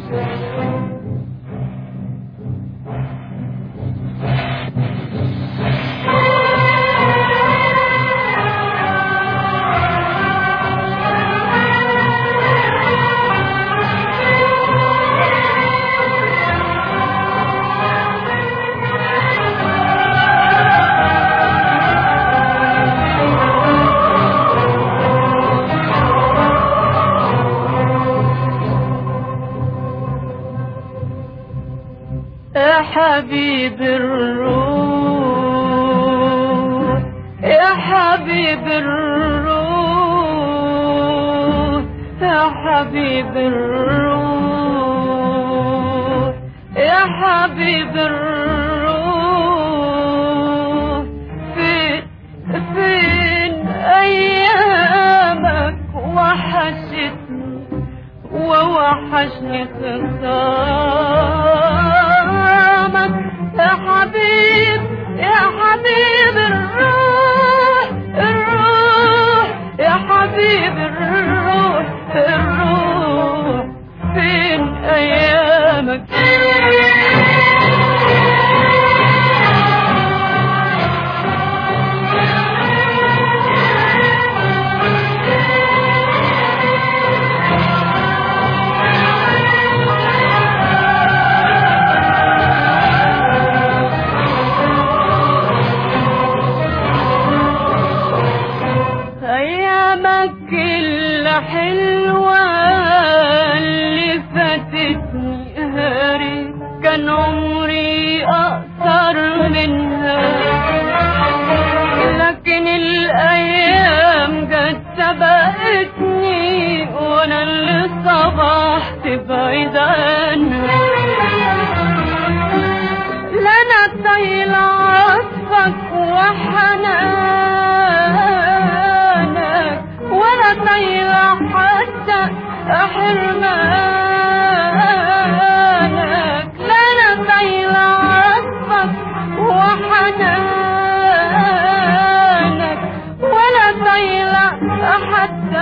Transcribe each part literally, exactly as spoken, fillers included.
حبيب الروح يا حبيب الروح يا حبيب الروح يا حبيب الروح فين فين أيامك وحشتني ووحشني خصامك يا حبيب يا حبيب الروح الروح يا حبيب الروح الروح فين أيامك أيامك الحلوة اللي فاتتني هاري كان عمري أقصر منها لكن الأيام جت سبقتني وأنا اللي صبحت بعيد عنها لا أنا طايلة عطفك وحنانك ولا طايلة حتى حرمانك لا أنا طايلة عطفك وحنانك ولا طايلة حتى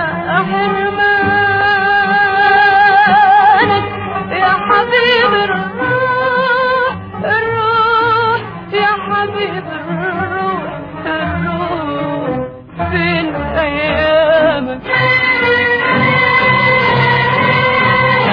حرمانك يا حبيب الروح الروح يا حبيب الروح الروح فين أيامك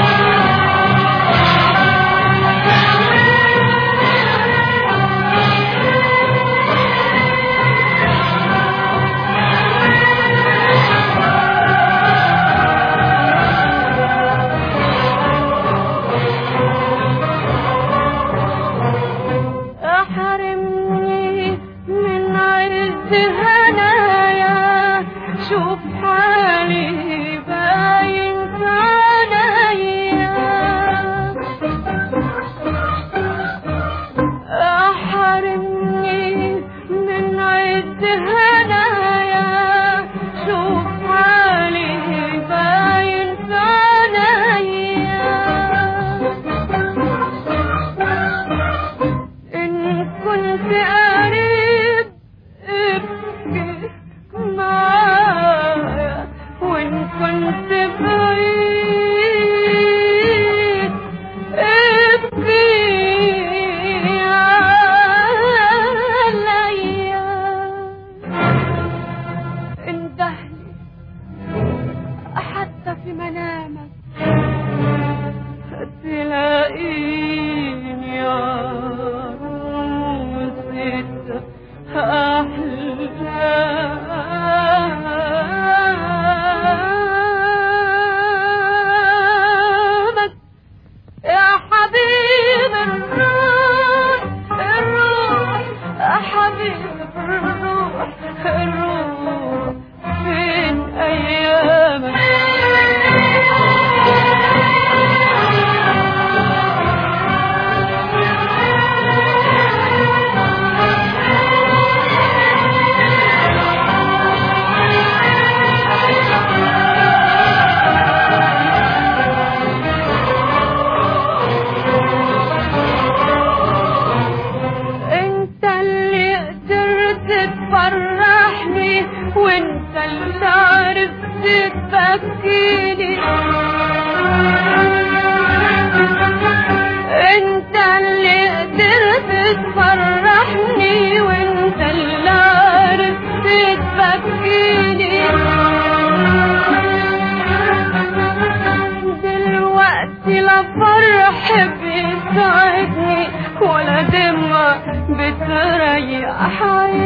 فرح بيسعدني ولا دمعة بتريح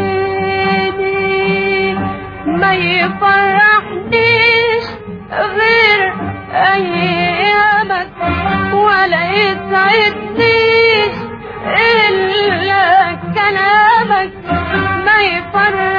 عيني، ما يفرحنيش غير أيامك ولا يسعدنيش إلا كلامك، ما يفرحنيش